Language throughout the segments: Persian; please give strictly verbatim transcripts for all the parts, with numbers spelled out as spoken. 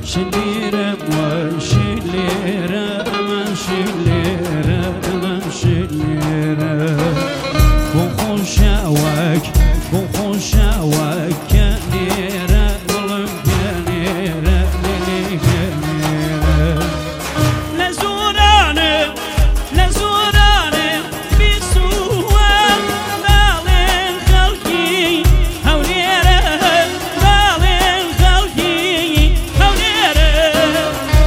شليرة وشليرة أما شليرة أما شليرة بخون شاوك بخون شاوك كنيرة ظلم كنيرة للي كنيرة لزوراني لزوراني بسوى بالين خلقي هوليرة بالين خلقي هوليرة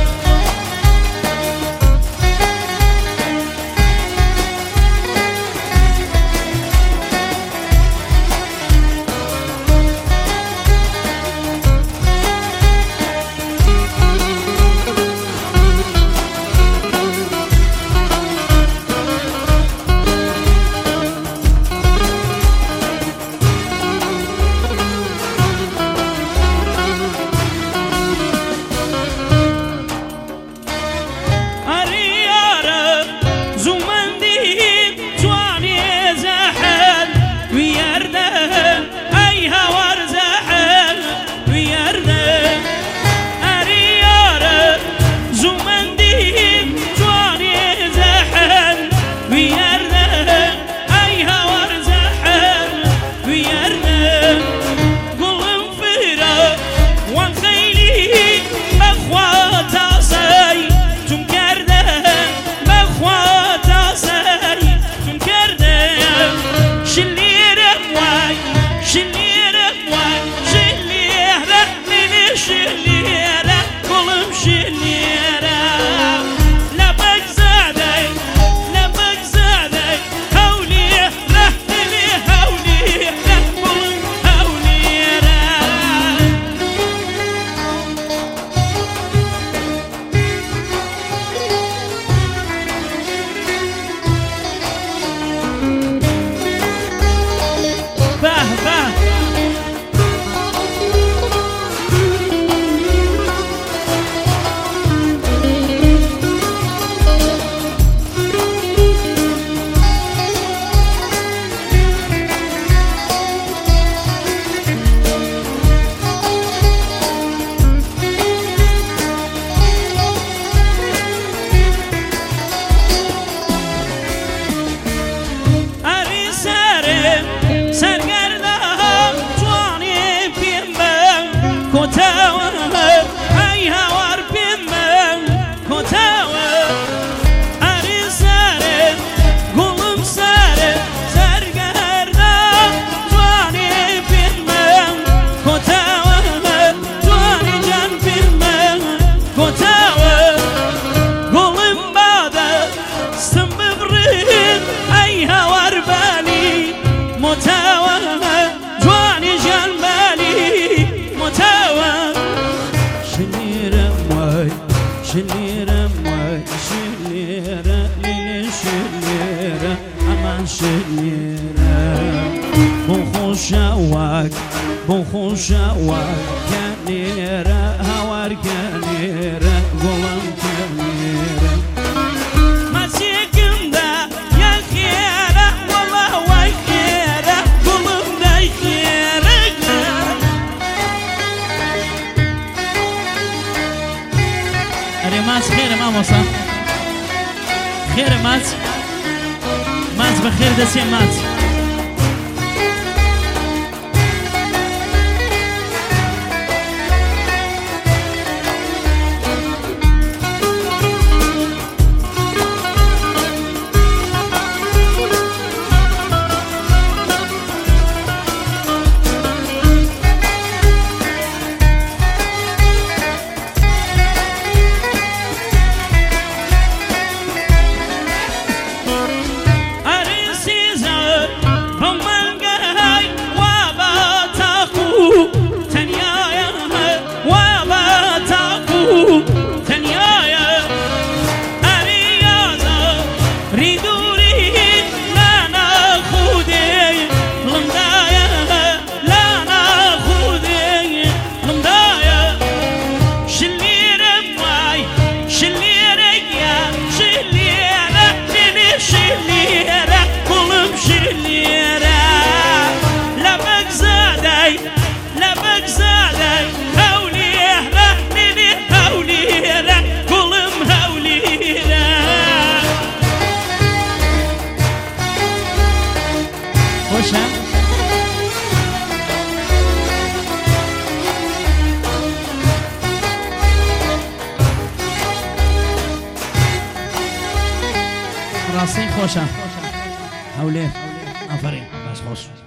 شليرة موي شليرة ليلي شليرة أمان شليرة بخون شاوك بخون شاوك كنيرة هوار كنيرة قلم كنيرة ما تيكم دا يا خيرة والله وخيرة قلم دا خيرة ماز خير ماموسا خير ماز ماز بخير دسي ماز Arisiza خۆشە ڕاستەی خۆشە هەولێر ئافرین باش خۆش